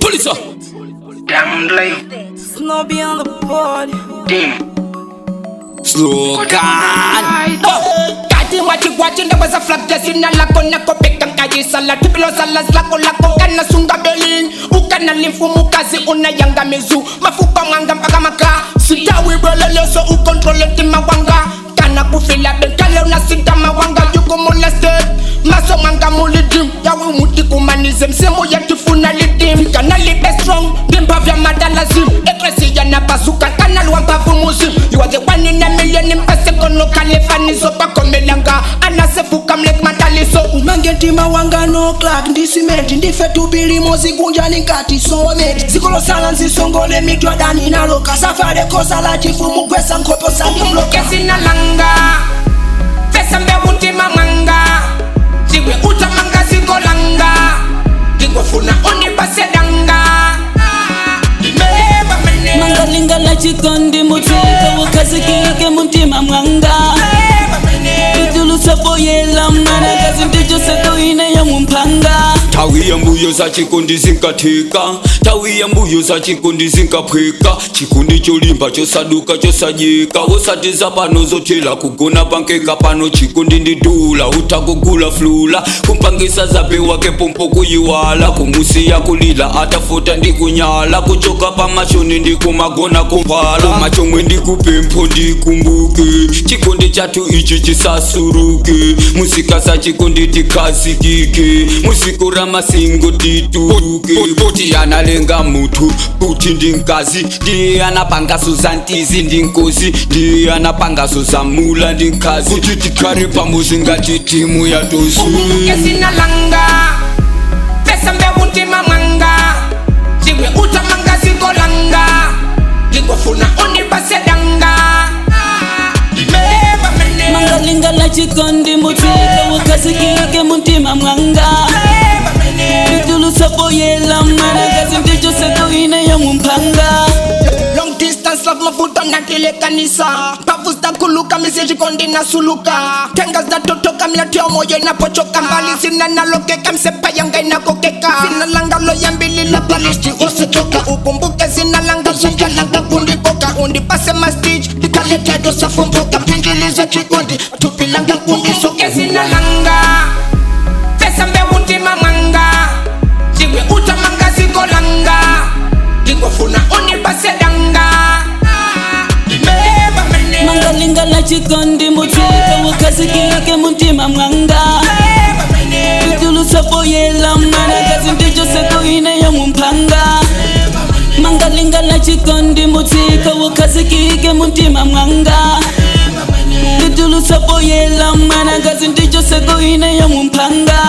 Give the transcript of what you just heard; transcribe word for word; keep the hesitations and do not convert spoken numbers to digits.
Police. Damn play. Snobby on the board. Team. Slogan. Kati wachi wachi nda waza flap jasina lako na kopeka kaji sala tipilo sala lako lako kana sunga beling ukana limfumu kazi unayanga mezu mafuka mwanga mpaka maka sitawi belele so ukontrole tima wanga kana kufila benkale unasita mawanga yuko molested maso mwanga mulidim yawe muti kumanize msemo ya tifuna lidim kana libe strong dimpa vya madalazim ekresi ya nabazuka kana luwampavu muzim you are the one in a million impase kono kalefani sopa komelanga anasefuka mlek mataliso Umangeti mawanga no clock ndi cement ndi fetu bili mozi kunja ni kati so met sikolo sala nzisongole mitwa dani naloka safari kosa la chifumu kwesa nkopo sandi bloka kesi na langa fesa mbe uti mamanga sigwe utamanga sikolanga digwa funa oni pasedanga meba mene Mangalinga la chikondi mutika wakazi kike mutima mwanga Tutulu sapo yela mwana kazi ndicho seko ine ya mumpanga Tawi ya mbuyo za chikundi zinkatika Tawi ya mbuyo za chikundi zinkapweka Chikundi cholimba chosaduka chosajika Wosatiza pano zotela kugona pankeka pano chikundi ndidula Utakugula flula kumpangisa zabe wake pompo kuyiwala Kumusi ya kulila atafuta ndikunyala Kuchoka pa machoni ndikumagona kumpala Machomwe ndikupempo ndikumbuke Chikundi chatu ichi chisasuruke Musika sa chikundi tikazikike Musikura masingo tituruke Poti analenga mutu Puti ndinkazi Ndi anapanga suzantizi ndinkozi Ndi anapanga suzamula ndinkazi Puti tikari pamuzi ngati timu ya tosu kesi na langa fesa mbe uti mamanga sigwe utamanga sikolanga digwa funa oni pasedanga meba mene Mangalinga la chikondi mutika wakazi kike mutima mwanga Tutulu sapo yela mwana kazi ndicho seko ine ya mumpanga long distance love mafuta na kile kanisa pavus da kuluka message kondi na suluka tengas da totoka mlatio moyo inapochoka mbali sina nalokeka msepa yanga inakokeka sina langa lo yambili la balisti usitoka ukumbuke sina langa sunja langa kundi koka undi pase ma stage dikalete do safumbuka pingiliza chikondi tupilanga kundi soke sina langa fesa mbe uti mamanga sigwe utamanga sikolanga digwa funa oni pasedanga meba mene Mangalinga la chikondi mutika wakazi kike mutima mwanga Tutulu sapo yela mwana kazi ndicho seko ine ya mumpanga Mangalinga la chikondi mutika wakazi kike mutima mwanga Tutulu sapo yela mwana kazi ndicho seko ine ya mumpanga